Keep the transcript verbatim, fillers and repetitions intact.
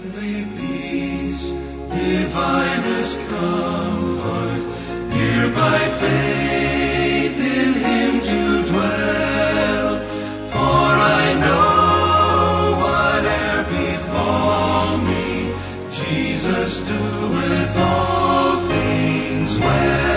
heavenly peace, divinest comfort, here by faith in him to dwell. For I know whate'er befall me, Jesus doeth all things well.